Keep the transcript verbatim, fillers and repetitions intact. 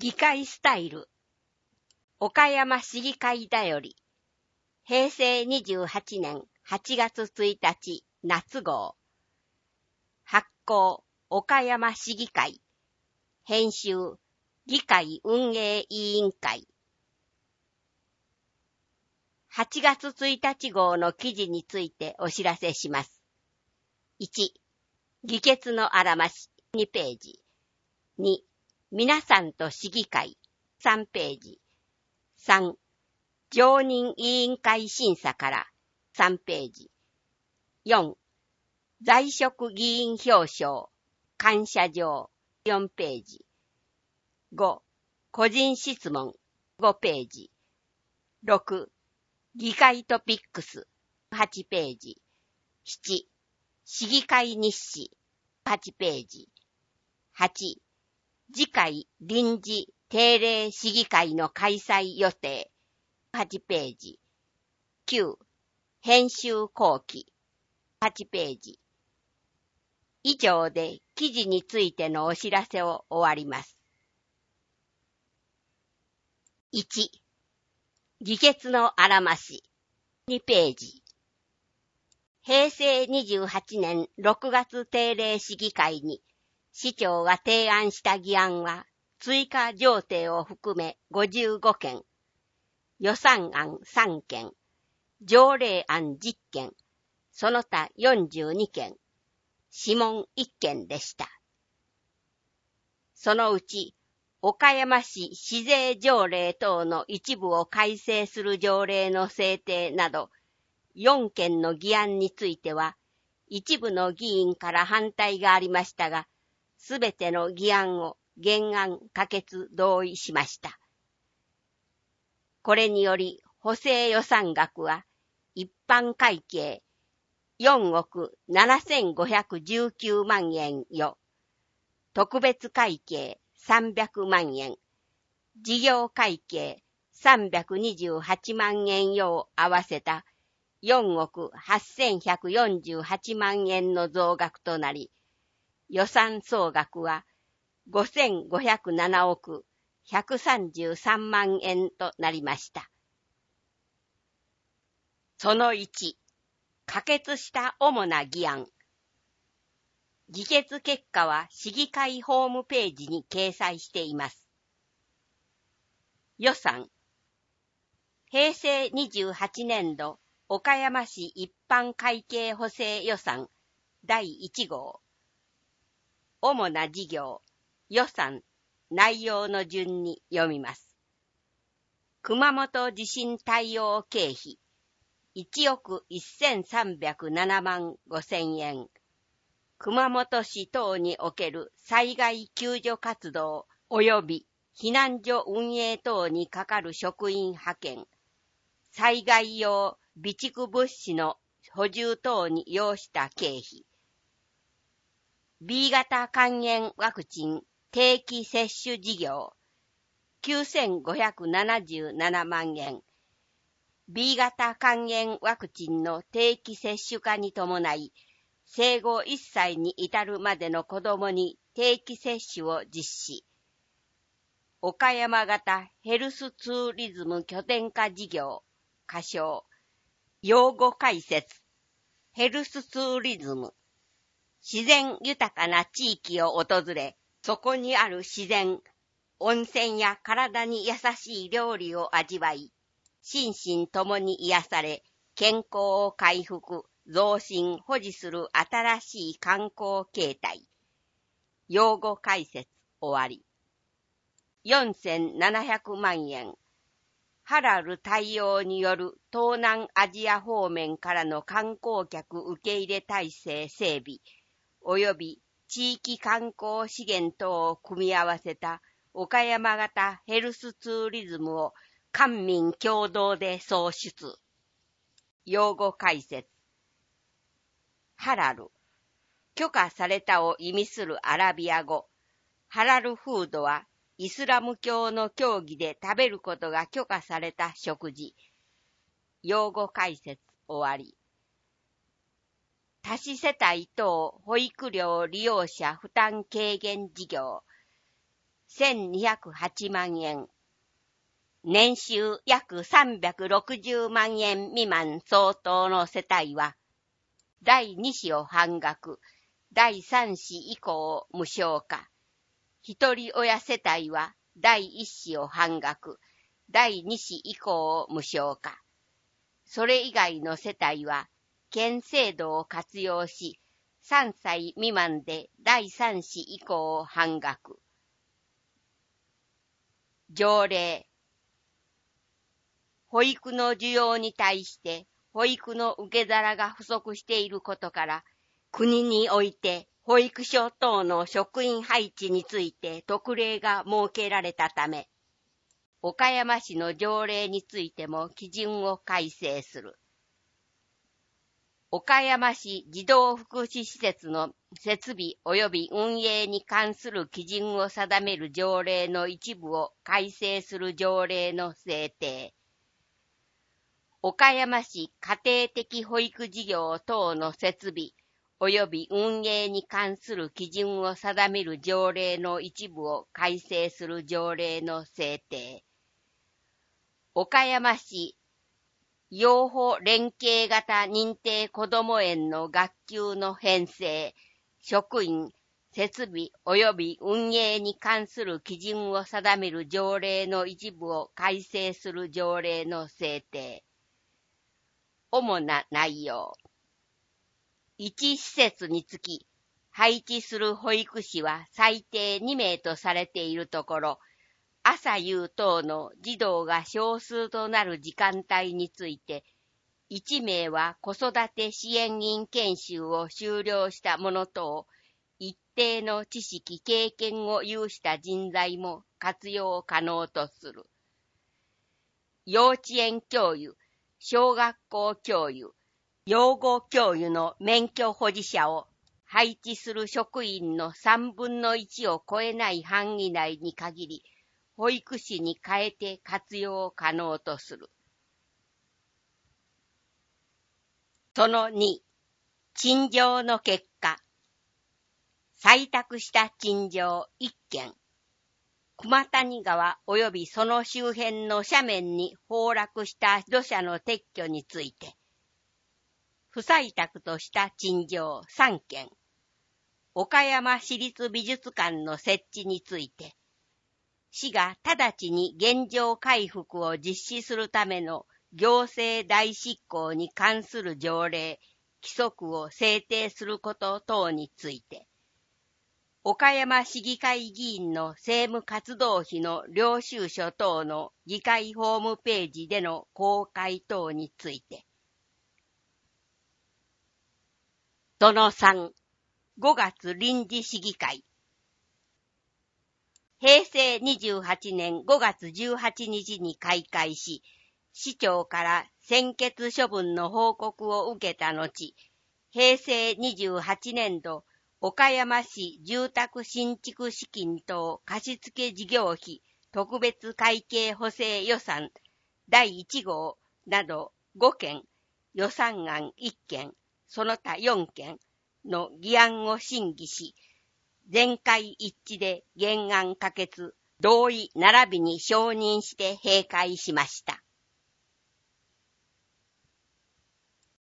議会スタイル岡山市議会だよりへいせいにじゅうはちねんはちがつついたち夏号発行岡山市議会編集議会運営委員会はちがつついたち号の記事についてお知らせします。いち. 議決のあらましにページ。に. 皆さんと市議会さんページ。さん. 常任委員会審査からさんページ。よん. 在職議員表彰感謝状よんページ。ご. 個人質問ごページ。ろく. 議会トピックスはちページ。なな. 市議会日誌はちページ。はち. 次回臨時定例市議会の開催予定はちページ。きゅう. 編集後期はちページ。以上で記事についてのお知らせを終わります。いち. 議決のあらましにページ。へいせいにじゅうはちねんろくがつ定例市議会に市長が提案した議案は追加条例を含めごじゅうごけん、予算案さんけん、条例案じゅっけん、その他よんじゅうにけん、諮問いっけんでした。そのうち岡山市市税条例等の一部を改正する条例の制定などよんけんの議案については一部の議員から反対がありましたが、すべての議案を原案可決同意しました。これにより補正予算額は一般会計よんおくななせんごひゃくじゅうきゅうまんえんよ、特別会計さんびゃくまんえん、事業会計さんびゃくにじゅうはちまんえんよを合わせたよんおくはっせんひゃくよんじゅうはちまんえんの増額となり、予算総額はごせんごひゃくななおくひゃくさんじゅうさんまんえんとなりました。そのいち、可決した主な議案。議決結果は市議会ホームページに掲載しています。予算。へいせいにじゅうはちねんど岡山市一般会計補正予算だいいち号。主な事業、予算、内容の順に読みます。熊本地震対応経費いちおくせんさんびゃくななまんごせんえん。熊本市等における災害救助活動及び避難所運営等にかかる職員派遣、災害用備蓄物資の補充等に要した経費、ビー 型肝炎ワクチン定期接種事業きゅうせんごひゃくななじゅうななまんえん、ビー 型肝炎ワクチンの定期接種化に伴い、生後いっさいに至るまでの子どもに定期接種を実施。岡山型ヘルスツーリズム拠点化事業、仮称、用語解説、ヘルスツーリズム。自然豊かな地域を訪れ、そこにある自然、温泉や体に優しい料理を味わい、心身ともに癒され、健康を回復、増進、保持する新しい観光形態。用語解説終わり。よんせんななひゃくまんえん。ハラル対応による東南アジア方面からの観光客受け入れ体制整備、及び地域観光資源等を組み合わせた岡山型ヘルスツーリズムを官民共同で創出。用語解説。ハラル。許可されたを意味するアラビア語。ハラルフードはイスラム教の教義で食べることが許可された食事。用語解説終わり。多子世帯等保育料利用者負担軽減事業。 せんにひゃくはちまんえん。年収約さんびゃくろくじゅうまんえん未満相当の世帯は、だいに子を半額、だいさん子以降無償化。一人親世帯はだいいっ子を半額、だいに子以降無償化。それ以外の世帯は、県制度を活用し、さんさい未満でだいさん子以降半額。条例。保育の需要に対して保育の受け皿が不足していることから、国において保育所等の職員配置について特例が設けられたため、岡山市の条例についても基準を改正する。岡山市児童福祉施設の設備及び運営に関する基準を定める条例の一部を改正する条例の制定。岡山市家庭的保育事業等の設備及び運営に関する基準を定める条例の一部を改正する条例の制定。岡山市養護連携型認定こども園の学級の編成、職員、設備及び運営に関する基準を定める条例の一部を改正する条例の制定。主な内容。一施設につき、配置する保育士は最低にめいとされているところ、朝夕等の児童が少数となる時間帯について、いちめいは子育て支援員研修を修了した者等、一定の知識経験を有した人材も活用可能とする。幼稚園教諭、小学校教諭、養護教諭の免許保持者を配置する職員のさんぶんのいちを超えない範囲内に限り、保育士に変えて活用可能とする。そのに、陳情の結果。採択した陳情いっけん。熊谷川及びその周辺の斜面に崩落した土砂の撤去について、不採択とした陳情さんけん。岡山市立美術館の設置について、市が直ちに原状回復を実施するための行政代執行に関する条例、規則を制定すること等について、岡山市議会議員の政務活動費の領収書等の議会ホームページでの公開等について。そのさん、ごがつ臨時市議会。へいせいにじゅうはちねんごがつじゅうはちにちに開会し、市長から専決処分の報告を受けた後、へいせいにじゅうはちねんど岡山市住宅新築資金等貸付事業費特別会計補正予算だいいちごうなどごけん、予算案いっけん、その他よんけんの議案を審議し、全会一致で原案可決、同意並びに承認して閉会しました。